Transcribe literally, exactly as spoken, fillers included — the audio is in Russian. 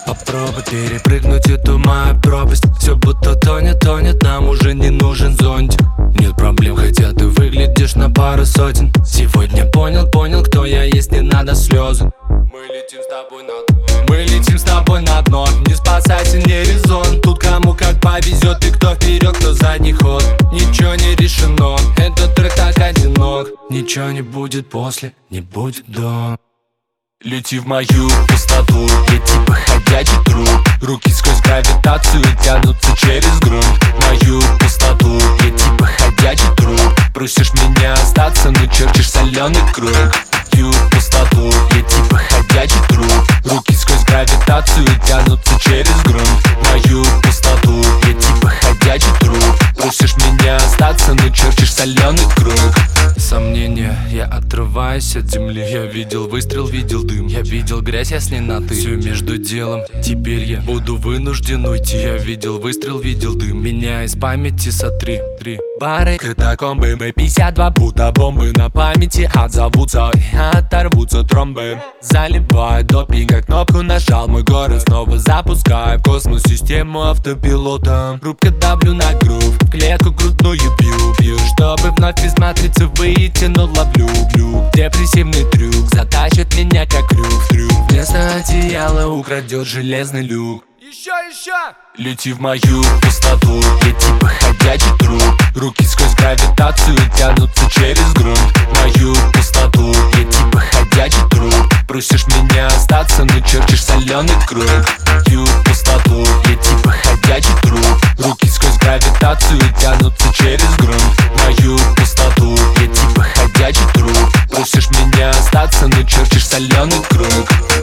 Попробуй перепрыгнуть эту мою пропасть. Все будто тонет, тонет, нам уже не нужен зонтик. Нет проблем, хотя ты выглядишь на пару сотен. Сегодня понял, понял, кто я есть, не надо слезы. Мы летим с тобой на дно. Мы летим с тобой на дно. Не спасатель, не резон. Тут кому как повезет, и кто вперед, кто задний ход. Ничего не решено, этот трек так одинок. Ничего не будет после, не будет до. Лети в мою пустоту, я типа ходячий труп. Руки сквозь гравитацию тянутся через грунт. Мою пустоту, я типа ходячий труп. Просишь меня остаться, но черчишь соленый круг. Мою пустоту, я типа ходячий труп. Руки сквозь гравитацию тянутся через грунт. Мою пустоту, я типа ходячий труп. Просишь меня остаться, но черчишь соленый круг. Сомнения, я отрываюсь от земли. Я видел выстрел, видел дым. Я видел грязь, я с ней на ты. Все между делом, теперь я буду вынужден уйти. Я видел выстрел, видел дым. Меня из памяти сотри. Три бары, катакомбы, мы пятьдесят два будто бомбы на памяти отзовутся и оторвутся тромбы. Заливаю допинг, как кнопку нажал, мой город снова запускаю в космос систему автопилота. Рубка давлю на грув, в клетку грудную бью, бью, чтобы вновь из матрицы выйти, но ловлю глюк. Депрессивный трюк затащит меня как крюк в трюк. Вместо одеяла украдет железный люк. Еще, еще! Лети в мою пустоту, я типа ходячий труп. Руки сквозь гравитацию тянутся через грунт. Мою пустоту, я типа ходячий труп. Просишь меня остаться, но черчишь соленый круг. Мою пустоту, я типа ходячий труп. Руки сквозь гравитацию тянутся через грунт. Мою пустоту, я типа ходячий труп. Просишь меня остаться, но черчишь соленый круг.